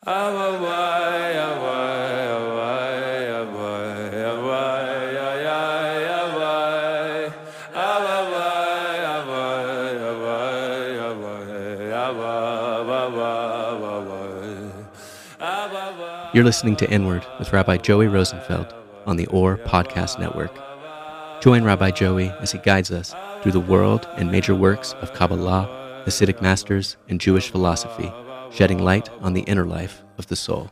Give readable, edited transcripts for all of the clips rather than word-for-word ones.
You're listening to Inward with Rabbi Joey Rosenfeld on the OR Podcast Network. Join Rabbi Joey as he guides us through the world and major works of Kabbalah, Hasidic masters, and Jewish philosophy, shedding light on the inner life of the soul.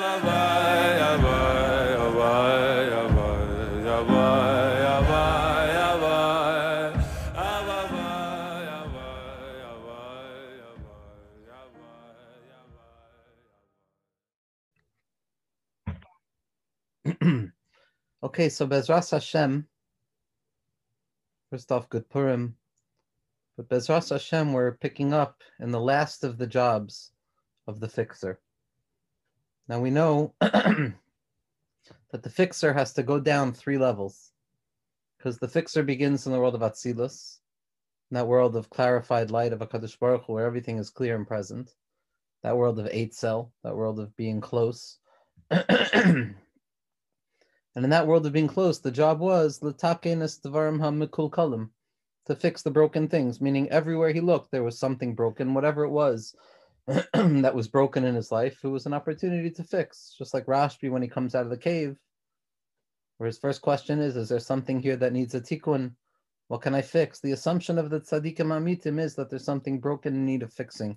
Okay, so Bezras Hashem, first off, good Purim. But Bezras Hashem, we're picking up in the last of the jobs of the fixer. Now we know that the fixer has to go down 3 levels, because the fixer begins in the world of Atzilus, in that world of clarified light of HaKadosh Baruch Hu, where everything is clear and present, that world of Eitzel, that world of being close. And in that world of being close, the job was l'takenes devarim ha'mikulkalim, to fix the broken things, meaning everywhere he looked, there was something broken, whatever it was that was broken in his life, it was an opportunity to fix. Just like Rashbi when he comes out of the cave, where his first question is there something here that needs a tikkun? What can I fix? The assumption of the tzaddikim amitim is that there's something broken in need of fixing.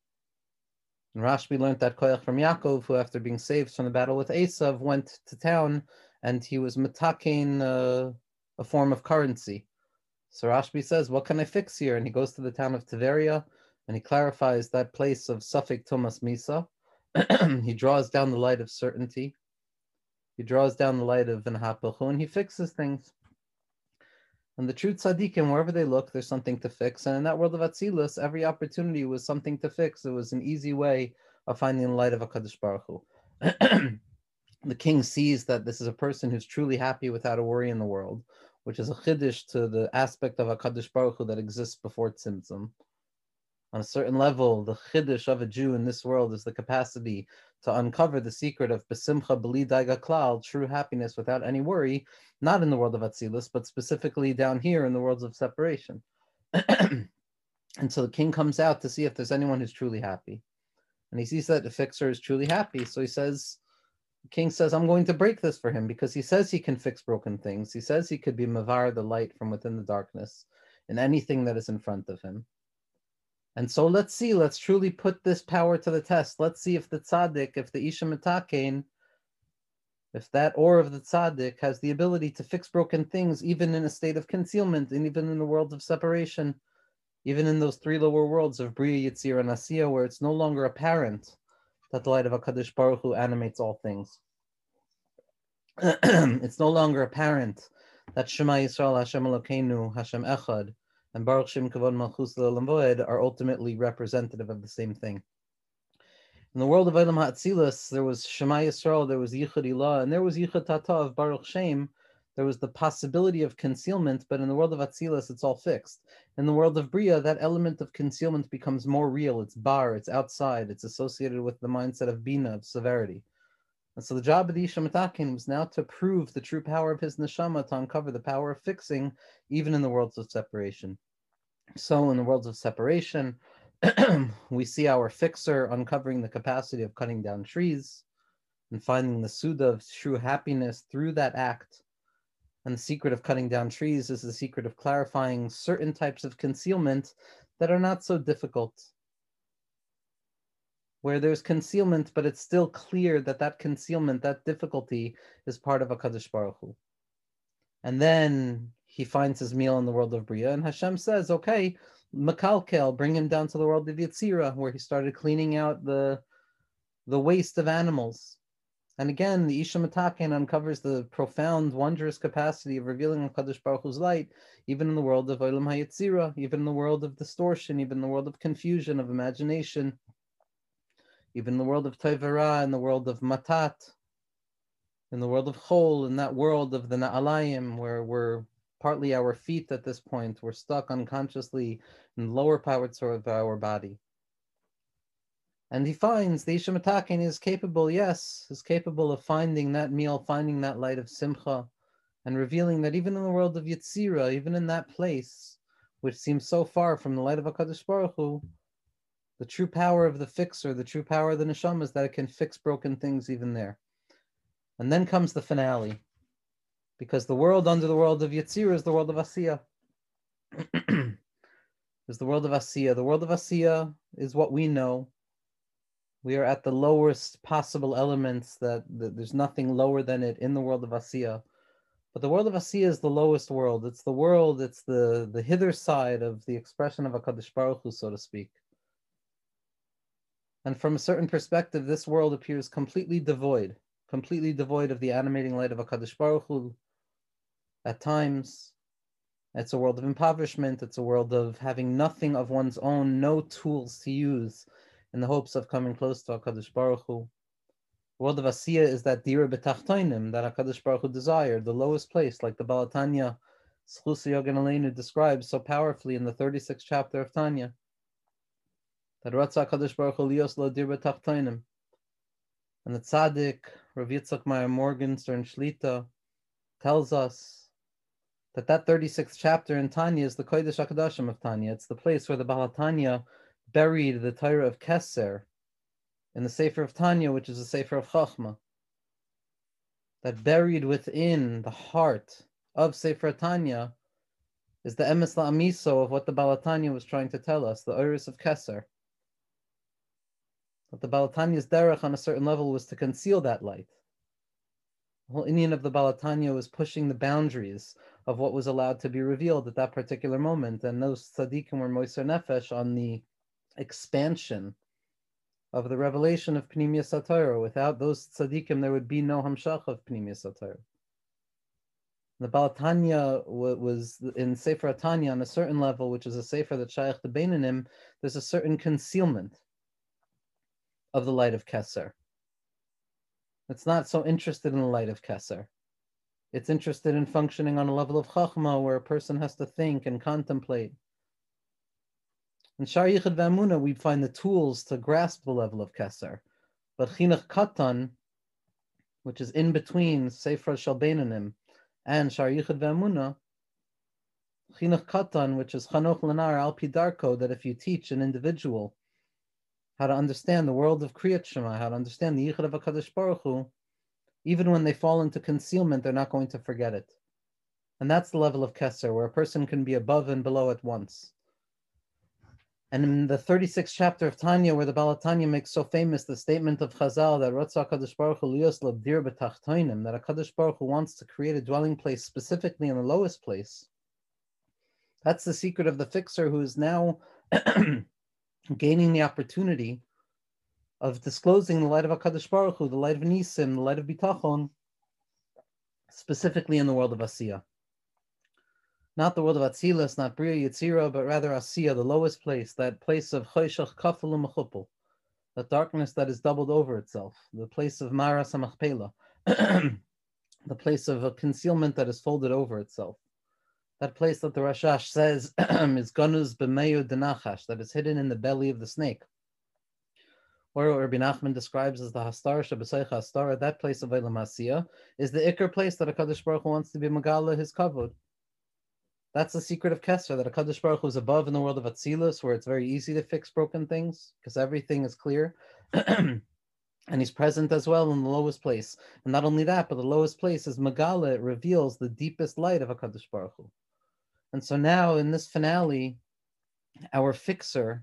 And Rashbi learned that koyach from Yaakov, who after being saved from the battle with Esav, went to town and he was metakein a form of currency. So Rashbi says, what can I fix here? And he goes to the town of Tiberia and he clarifies that place of Safek Thomas Misa. He draws down the light of certainty. He draws down the light of V'nahapachu, and he fixes things. And the true tzaddikim, wherever they look, there's something to fix. And in that world of Atzilus, every opportunity was something to fix. It was an easy way of finding the light of HaKadosh Baruch Hu. The king sees that this is a person who's truly happy without a worry in the world, which is a chiddush to the aspect of HaKadosh Baruch Hu that exists before Tzimtzum. On a certain level, the chiddush of a Jew in this world is the capacity to uncover the secret of besimcha b'li daiga klal, true happiness without any worry, not in the world of Atzilus, but specifically down here in the worlds of separation. And so the king comes out to see if there's anyone who's truly happy. And he sees that the fixer is truly happy, so he says, the king says, I'm going to break this for him, because he says he can fix broken things. He says he could be mavar, the light from within the darkness, in anything that is in front of him. And so let's truly put this power to the test. Let's see if the tzaddik, if the Isha Metakein, if that or of the tzaddik has the ability to fix broken things, even in a state of concealment, and even in the world of separation, even in those 3 lower worlds of Bria, Yitzir, and Asiya, where it's no longer apparent that the light of HaKadosh Baruch Hu animates all things. It's no longer apparent that Shema Yisrael, Hashem Elokeinu, Hashem Echad, and Baruch Shem Kavod Malchus L'Olam Voed are ultimately representative of the same thing. In the world of Olam HaAtzilus, there was Shema Yisrael, there was Yichud Ilah, and there was Yichud Tata of Baruch Shem. There was the possibility of concealment, but in the world of Atzilus, it's all fixed. In the world of Bria, that element of concealment becomes more real. It's bar, it's outside, it's associated with the mindset of Bina, of severity. And so the job of the Isha Metakein was now to prove the true power of his neshama, to uncover the power of fixing, even in the worlds of separation. So in the worlds of separation, we see our fixer uncovering the capacity of cutting down trees and finding the Suda of true happiness through that act. And the secret of cutting down trees is the secret of clarifying certain types of concealment that are not so difficult. Where there's concealment, but it's still clear that that concealment, that difficulty, is part of HaKadosh Baruch Hu. And then he finds his meal in the world of Bria, and Hashem says, okay, Makalkel, bring him down to the world of Yetzirah, where he started cleaning out the waste of animals. And again, the Isha Metakein uncovers the profound, wondrous capacity of revealing HaKadosh Baruch Hu's light, even in the world of Olam HaYetzirah, even in the world of distortion, even in the world of confusion, of imagination, even in the world of Toivara, in the world of Matat, in the world of Chol, in that world of the Na'alayim, where we're partly our feet at this point, we're stuck unconsciously in the lower parts of our body. And he finds the Isha Matakin is capable, yes, is capable of finding that meal, finding that light of Simcha, and revealing that even in the world of Yetzira, even in that place, which seems so far from the light of HaKadosh Baruch Hu, the true power of the fixer, the true power of the neshama is that it can fix broken things even there. And then comes the finale, because the world under the world of Yetzira is the world of Asiya. Is the world of Asiya. The world of Asiya is what we know. We are at the lowest possible elements, that there's nothing lower than it in the world of Asiya. But the world of Asiya is the lowest world. It's the world, it's the hither side of the expression of HaKadosh Baruch Hu, so to speak. And from a certain perspective, this world appears completely devoid of the animating light of HaKadosh Baruch Hu. At times, it's a world of impoverishment. It's a world of having nothing of one's own, no tools to use in the hopes of coming close to HaKadosh Baruch Hu. The world of Asiya is that Dira B'Tachtonim that HaKadosh Baruch Hu desired, the lowest place, like the Baal Tanya, S'chusa Yogan Aleinu, describes so powerfully in the 36th chapter of Tanya. That Ratzah HaKadosh Baruch Hu Lios Lo Dira B'Tachtonim. And the Tzaddik, Rav Yitzchak Meyer Morgenstern Shlita, tells us that 36th chapter in Tanya is the Kodesh HaKadoshim of Tanya. It's the place where the Baal Tanya buried the Torah of Keser in the Sefer of Tanya, which is the Sefer of Chachma. That buried within the heart of Sefer Tanya is the Emes La'amiso of what the Baal Tanya was trying to tell us, the Oris of Keser. That the Baal Tanya's derech on a certain level was to conceal that light. The whole Indian of the Baal Tanya was pushing the boundaries of what was allowed to be revealed at that particular moment, and those tzaddikim were moiser nefesh on the expansion of the revelation of Pnimiyas HaTorah. Without those tzaddikim, there would be no hamshach of Pnimiyas HaTorah. The Baal Tanya was in Sefer Tanya on a certain level, which is a sefer that shaykh to Beinanim. There's a certain concealment of the light of Keser. It's not so interested in the light of Keser. It's interested in functioning on a level of Chachma where a person has to think and contemplate. In Shar Yichud V'Emunah, we find the tools to grasp the level of Keser. But Chinuch Katan, which is in between Sefer Shel Beinanim and Shar Yichud V'Emunah, Chinuch Katan, which is Chanoch Lanar Al Pi Darko, that if you teach an individual how to understand the world of Kriyat Shema, how to understand the Yichud of HaKadosh Baruch Hu, even when they fall into concealment, they're not going to forget it. And that's the level of Keser, where a person can be above and below at once. And in the 36th chapter of Tanya, where the Baal Tanya makes so famous the statement of Chazal that Ratzah HaKadosh Baruch Hu Lios Lo Dir B'Tachtonim, that HaKadosh Baruch Hu wants to create a dwelling place specifically in the lowest place. That's the secret of the fixer, who is now gaining the opportunity of disclosing the light of HaKadosh Baruch Hu, the light of Nisim, the light of Bitachon, specifically in the world of Asiya. Not the world of Atzilus, not Bria Yetzira, but rather Asiya, the lowest place, that place of Choshech Kafel U'Mechupel, that darkness that is doubled over itself, the place of Maras HaMachpelah, the place of a concealment that is folded over itself. That place that the Rashash says is Ganuz B'Meyu Denachash, that is hidden in the belly of the snake. Or what Rabbi Nachman describes as the Hastar Shabbaseich Hastar, that place of Eilam Asiya, is the Iker place that HaKadosh Baruch Hu wants to be Megala, his kavod. That's the secret of Keser, that HaKadosh Baruch Hu is above in the world of Atzilus, where it's very easy to fix broken things, because everything is clear. And he's present as well in the lowest place. And not only that, but the lowest place is Megala, it reveals the deepest light of HaKadosh Baruch Hu. And so now in this finale, our fixer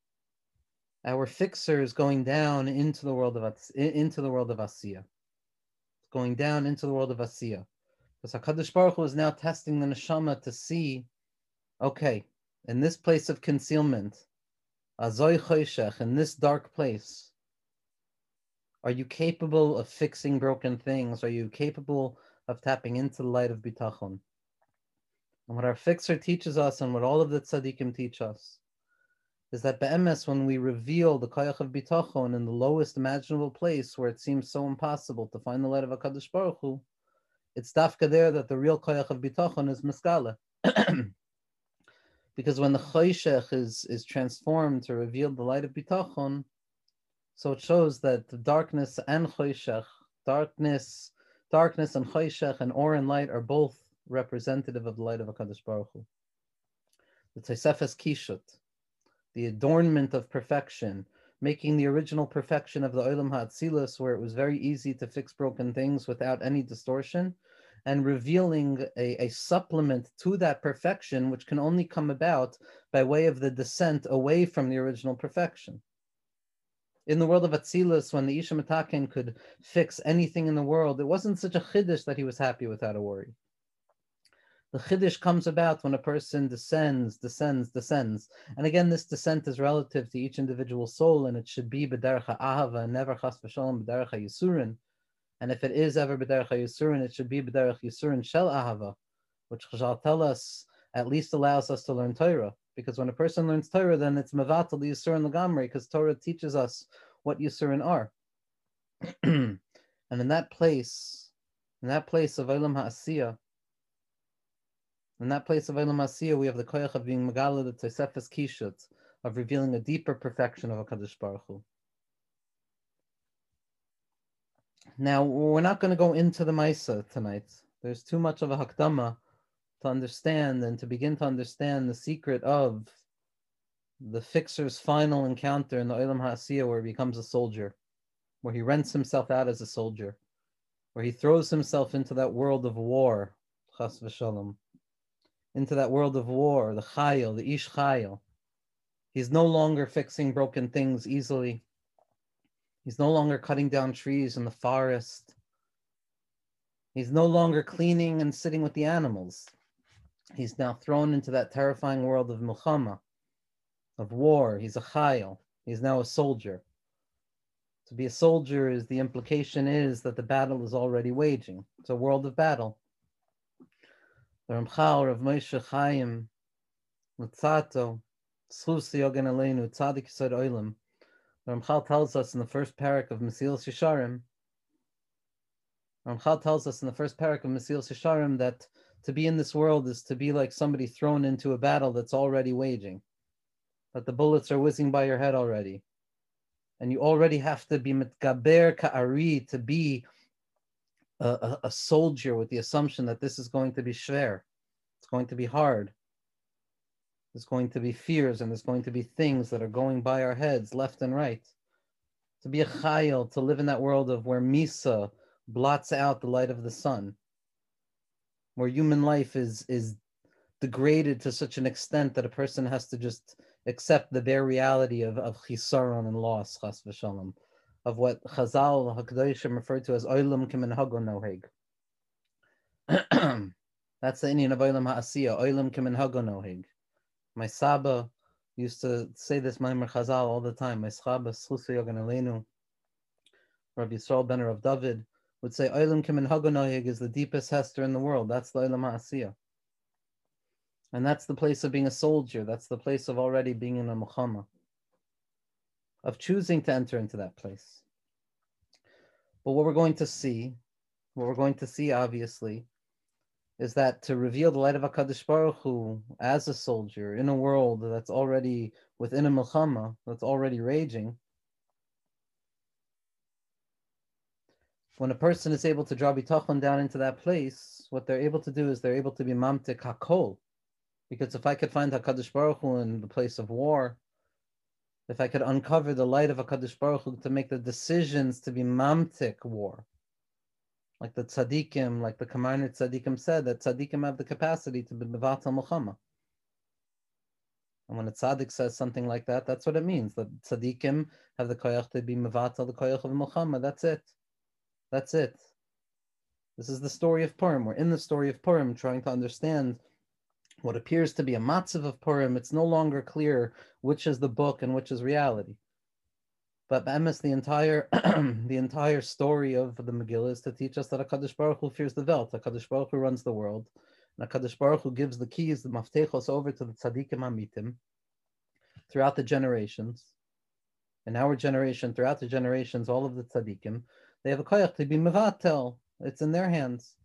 is going down into the world of Asiya. It's going down into the world of Asiya. Because HaKadosh Baruch Hu is now testing the neshama to see, okay, in this place of concealment, Azoi Choshech, in this dark place, are you capable of fixing broken things? Are you capable of tapping into the light of Bitachon? And what our fixer teaches us, and what all of the tzaddikim teach us, is that be'emes, when we reveal the koyach of bitachon in the lowest imaginable place where it seems so impossible to find the light of HaKadosh Baruch Hu, it's dafka there that the real koyach of bitachon is miskala. Because when the choshech is transformed to reveal the light of bitachon, So it shows that the darkness and choshech, darkness, darkness and choshech, and or and light are both representative of the light of HaKadosh Baruch Hu. The Tosefes Kishut, the adornment of perfection, making the original perfection of the Olam HaAtzilus, where it was very easy to fix broken things without any distortion, and revealing a supplement to that perfection, which can only come about by way of the descent away from the original perfection. In the world of Atzilus, when the Isha Mataken could fix anything in the world, it wasn't such a chiddush that he was happy without a worry. The chiddush comes about when a person descends. And again, this descent is relative to each individual soul, and it should be b'derech ha'ahava, and never chas v'shalom b'derech ha'yisurin. And if it is ever b'derech ha'yisurin, it should be b'derech yisurin shel ahava, which Chazal tell us at least allows us to learn Torah. Because when a person learns Torah, then it's mevatel the yisurin l'gamri, because Torah teaches us what yisurin are. And in that place of Olam Ha'asiyah, we have the koyach of being megala the Tosefes Kishut, of revealing a deeper perfection of HaKadosh Baruch Hu. Now, we're not going to go into the Maisa tonight. There's too much of a hakdama to understand and to begin to understand the secret of the fixer's final encounter in the Olam Ha'asiyah, where he becomes a soldier, where he rents himself out as a soldier, where he throws himself into that world of war, chas v'shalom, into that world of war, the chayil, the ish chayil. He's no longer fixing broken things easily. He's no longer cutting down trees in the forest. He's no longer cleaning and sitting with the animals. He's now thrown into that terrifying world of milchama, of war. He's a chayil. He's now a soldier. To be a soldier is, the implication is that the battle is already waging. It's a world of battle. The Ramchal, Rav Moshe Chaim, Lutzato, Zchus Yogen Aleinu, Tzadik Yisod Olam. The Ramchal tells us in the first parak of Mesilas Yesharim, that to be in this world is to be like somebody thrown into a battle that's already waging, that the bullets are whizzing by your head already. And you already have to be mitgaber ka'ari, to be a soldier, with the assumption that this is going to be shver. It's going to be hard. There's going to be fears, and there's going to be things that are going by our heads left and right. To be a chayil, to live in that world of where Misa blots out the light of the sun, where human life is degraded to such an extent that a person has to just accept the bare reality of chisaron and loss, chas v'shalom, of what Chazal HaKadoshim referred to as olam kemenhago noheg. That's the Indian of Olam Ha'asiyah, olam kemenhago noheg. My Saba used to say this Maimer Chazal all the time. My Saba, Zchus Yogen Aleinu, Rabbi Yisrael ben Rav David, would say olam kemenhago noheg is the deepest Hester in the world. That's the Olam Ha'asiyah. And that's the place of being a soldier. That's the place of already being in a milchama, of choosing to enter into that place. But what we're going to see obviously, is that to reveal the light of HaKadosh Baruch Hu as a soldier in a world that's already within a milchama, that's already raging, when a person is able to draw bitachon down into that place, what they're able to do is they're able to be mamtik hakol. Because if I could find HaKadosh Baruch Hu in the place of war, if I could uncover the light of HaKadosh Baruch Hu to make the decisions to be mamtik war, like the tzaddikim, like the Kamarner tzaddikim said, that tzaddikim have the capacity to be mevatel milchama. And when a tzaddik says something like that, that's what it means, that tzaddikim have the koyach to be mevatel the koyach of milchama. That's it. This is the story of Purim. We're in the story of Purim, trying to understand what appears to be a matzav of Purim. It's no longer clear which is the book and which is reality. But Be'emes, the entire story of the Megillah is to teach us that HaKadosh Baruch Hu fears the Welt. HaKadosh Baruch Hu runs the world. And HaKadosh Baruch Hu gives the keys, the maftechos, over to the tzaddikim hamitim throughout the generations. In our generation, throughout the generations, all of the tzaddikim, they have a koyach to be mevatel. It's in their hands.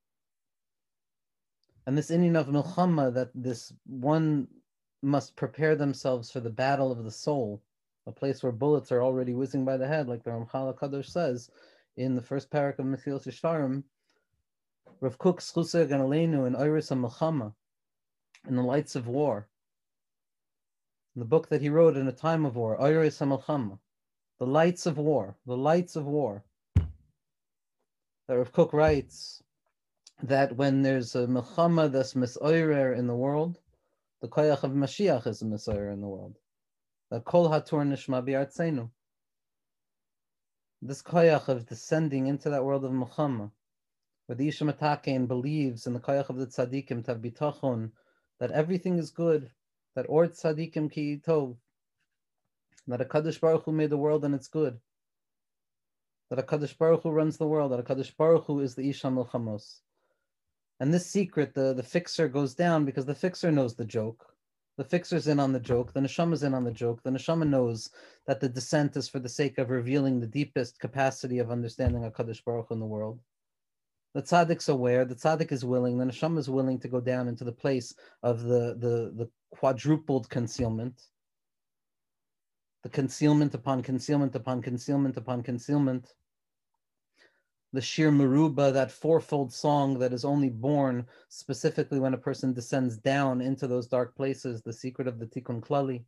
And this inyan of milchama, that this one must prepare themselves for the battle of the soul, a place where bullets are already whizzing by the head, like the Ramchal HaKadosh says in the first parak of Mesilas Yesharim. Rav Kook Schuseg and Aleinu in Iris HaMelchama, in the lights of war, in the book that he wrote in a time of war, Iris HaMelchama, the lights of war, the lights of war. That Rav Kook writes that when there's a Melchama that's misoirer in the world, the koyach of Mashiach is a misoirer in the world. That kol hatur nishma bi'artzeinu. This koyach of descending into that world of Melchama, where the Isha Matakein believes in the koyach of the tzaddikim tav bitachon, that everything is good, that or tzaddikim ki tov, that HaKadosh Baruch Hu made the world and it's good, that HaKadosh Baruch Hu runs the world, that HaKadosh Baruch Hu is the Isha Melchamos. And this secret, the fixer goes down because the fixer knows the joke. The fixer's in on the joke, the neshama's in on the joke. The neshama knows that the descent is for the sake of revealing the deepest capacity of understanding HaKadosh Baruch Hu in the world. The tzaddik's aware, the tzaddik is willing, the neshama is willing to go down into the place of the quadrupled concealment. The concealment upon concealment upon concealment upon concealment. The Shir Meruba, that fourfold song that is only born specifically when a person descends down into those dark places, the secret of the Tikkun Klali,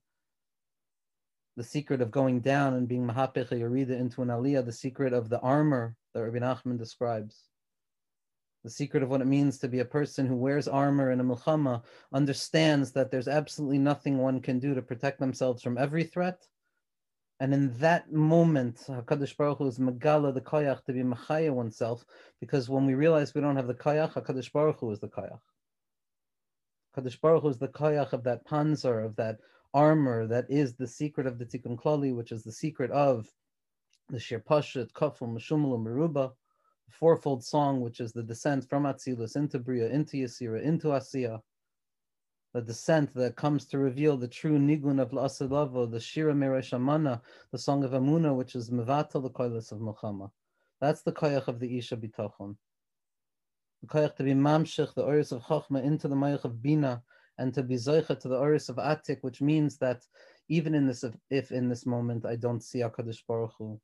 the secret of going down and being Mahapech Yerida into an Aliyah, the secret of the armor that Rabbi Nachman describes, the secret of what it means to be a person who wears armor in a Milchama, understands that there's absolutely nothing one can do to protect themselves from every threat. And in that moment, HaKadosh Baruch Hu is megala the koyach to be mechaya oneself, because when we realize we don't have the koyach, HaKadosh Baruch Hu is the koyach. HaKadosh Baruch Hu is the koyach of that panzer, of that armor, that is the secret of the Tikkun Klali, which is the secret of the Shir Pashat, Kafel, Meshumel, Meruba, the fourfold song, which is the descent from Atzilus into Bria, into Yesira, into Asiya. The descent that comes to reveal the true nigun of La'asilavo, the Shira Meresh Amana, the song of Amuna, which is Mevatel the koilas of Melchama. That's the koyach of the Isha Bitachon. The koyach to be mamshich, the oris of Chochma, into the mayach of Bina, and to be zoicha to the oris of Atik, which means that even in this, if in this moment I don't see HaKadosh Baruch Hu,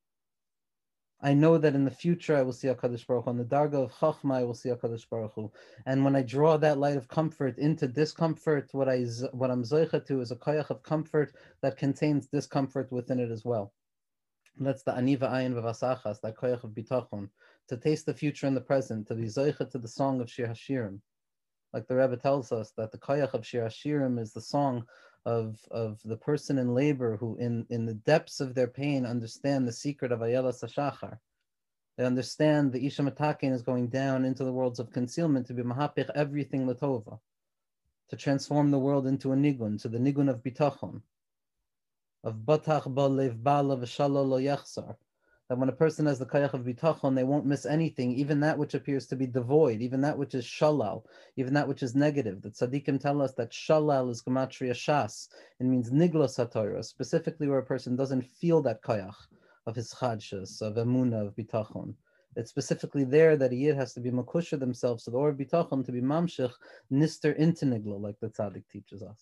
I know that in the future I will see HaKadosh Baruch Hu. On the darga of Chachma I will see HaKadosh Baruch Hu. And when I draw that light of comfort into discomfort, what I'm zoicha to is a koyach of comfort that contains discomfort within it as well. And that's the aniva ayin v'vasachas, that koyach of bitachon, to taste the future and the present, to be zoicha to the song of Shir Hashirim. Like the Rebbe tells us that the koyach of Shir Hashirim is the song of the person in labor who in the depths of their pain understand the secret of Ayelas HaShachar. They understand the Isha Matakein is going down into the worlds of concealment to be mahapich everything latova, to transform the world into a nigun, to the nigun of bitachon, of batach ba lev bala v'shalol lo yachzar. That when a person has the koyach of bitachon, they won't miss anything, even that which appears to be devoid, even that which is shalal, even that which is negative. The tzaddikim tell us that shalal is gematria shas. It means niglas haTorah, specifically where a person doesn't feel that koyach of his chadshas, of emuna, of bitachon. It's specifically there that a yid has to be makusha themselves to the or of bitachon, to be mamshich, nister into nigla, like the tzaddik teaches us.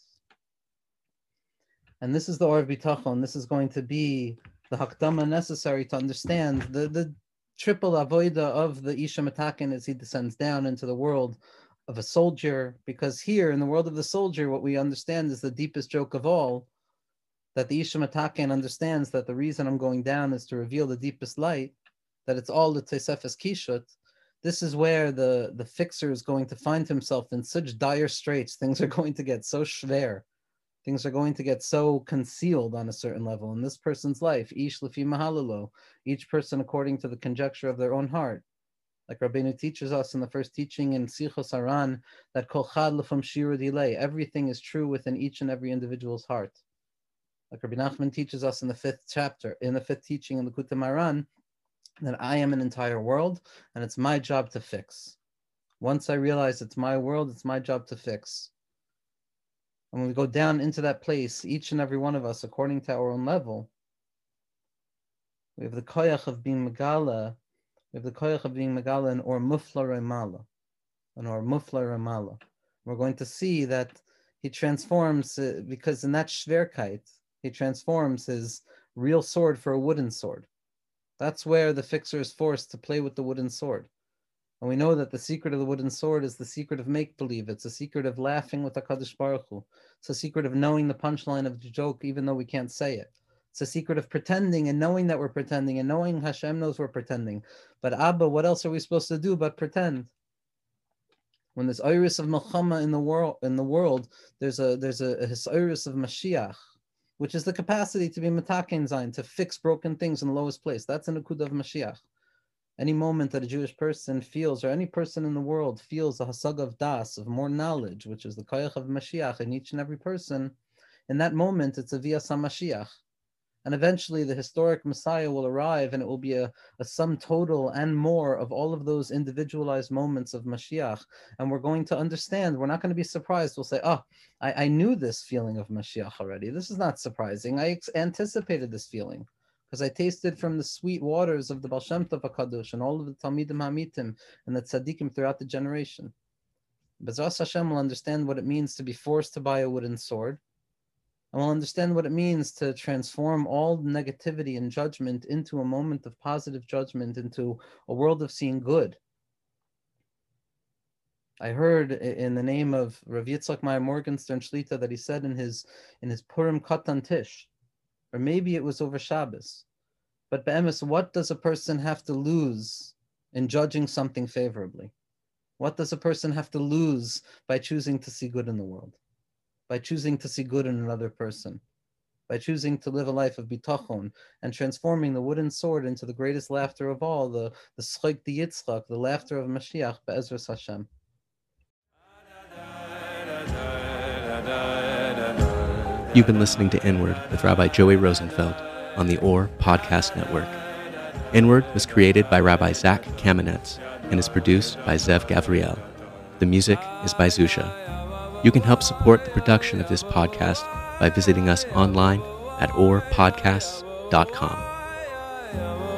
And this is the or of bitachon. This is going to be the hakdama necessary to understand the triple avoida of the Isha Mataken as he descends down into the world of a soldier, because here in the world of the soldier, what we understand is the deepest joke of all, that the Isha Mataken understands that the reason I'm going down is to reveal the deepest light, that it's all the Tesefes Kishut. This is where the fixer is going to find himself in such dire straits. Things are going to get so schwer. Things are going to get so concealed on a certain level in this person's life. Ish lefi mahalalo, each person according to the conjecture of their own heart. Like Rabbeinu teaches us in the first teaching in Sichos Aran, that kol chad lefam shiru dilei, everything is true within each and every individual's heart. Like Rabbi Nachman teaches us in the fifth teaching in the Likutei Moharan, that I am an entire world and it's my job to fix. Once I realize it's my world, it's my job to fix. And when we go down into that place, each and every one of us, according to our own level, we have the koyach of being megala, and or mufla remala, and or mufla remala. We're going to see that he transforms, because in that shverkeit, He transforms his real sword for a wooden sword. That's where the fixer is forced to play with the wooden sword. And we know that the secret of the wooden sword is the secret of make-believe. It's a secret of laughing with HaKadosh Baruch Hu. It's a secret of knowing the punchline of the joke even though we can't say it. It's a secret of pretending and knowing that we're pretending and knowing Hashem knows we're pretending. But Abba, what else are we supposed to do but pretend? When there's iris of Milchama in the world, there's a iris of Mashiach, which is the capacity to be metaken zayin, to fix broken things in the lowest place. That's an akud of Mashiach. Any moment that a Jewish person feels, or any person in the world feels a hasag of das, of more knowledge, which is the koyach of Mashiach in each and every person, in that moment it's a viyas HaMashiach. And eventually the historic Messiah will arrive, and it will be a sum total and more of all of those individualized moments of Mashiach. And we're going to understand, we're not going to be surprised. We'll say, I knew this feeling of Mashiach already. This is not surprising. I anticipated this feeling, because I tasted from the sweet waters of the Baal Shem Tov HaKadosh and all of the Talmidim HaMitim and the Tzaddikim throughout the generation. B'ezras Hashem will understand what it means to be forced to buy a wooden sword, and we'll understand what it means to transform all negativity and judgment into a moment of positive judgment, into a world of seeing good. I heard in the name of Rav Yitzchak Meyer Morgenstern Shlita that he said in his Purim Katan Tish, or maybe it was over Shabbos, but be'emes, what does a person have to lose in judging something favorably? What does a person have to lose by choosing to see good in the world? By choosing to see good in another person? By choosing to live a life of bitachon and transforming the wooden sword into the greatest laughter of all, the schok the Yitzchak, the laughter of Mashiach, be'ezras Hashem. You've been listening to Inward with Rabbi Joey Rosenfeld on the OR Podcast Network. Inward was created by Rabbi Zach Kamenetz and is produced by Zev Gavriel. The music is by Zusha. You can help support the production of this podcast by visiting us online at orpodcasts.com.